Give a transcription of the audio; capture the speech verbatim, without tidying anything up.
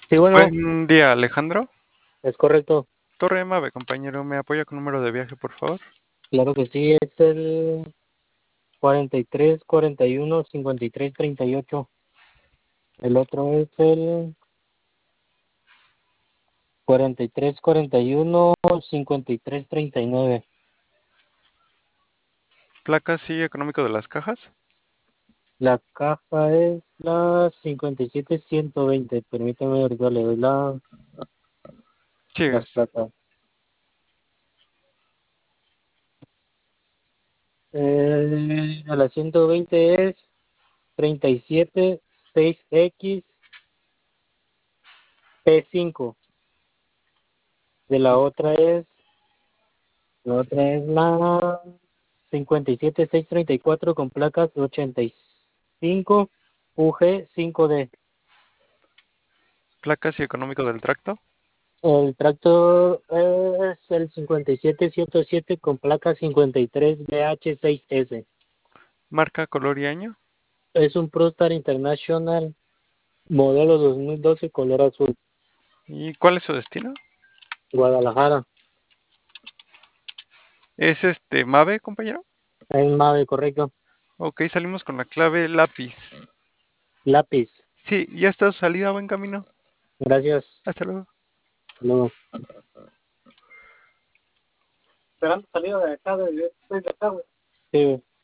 Sí, bueno, Buen día, Alejandro. es correcto. Torre Mave, compañero, ¿me apoya con número de viaje, por favor? Claro que sí, es el cuarenta y tres, cuarenta y uno, cincuenta y tres, treinta y ocho. El otro es el cuarenta y tres, cuarenta y uno, cincuenta y tres, treinta y nueve. Placas y económico de las cajas. La caja es la cincuenta y siete, ciento veinte. Permítame, ahorita le doy la, Sí, las placas. Eh, a la ciento veinte es treinta y siete, seis x p cinco. De la otra es La otra es la cincuenta y siete seiscientos treinta y cuatro con placas ochenta y cinco U G cinco D. placas y económico del tracto. El tractor es el cincuenta y siete ciento siete con placa cincuenta y tres B H seis S. Marca, color y año. Es un ProStar International modelo dos mil doce color azul. ¿Y cuál es su destino? Guadalajara. ¿Es este Mave, compañero? En Mave, correcto. Ok, salimos con la clave lápiz. Lápiz. Sí, ya está su salida, buen camino. Gracias. Hasta luego. Luego. Esperando salida de acá, de, de acá, güey. Sí, güey.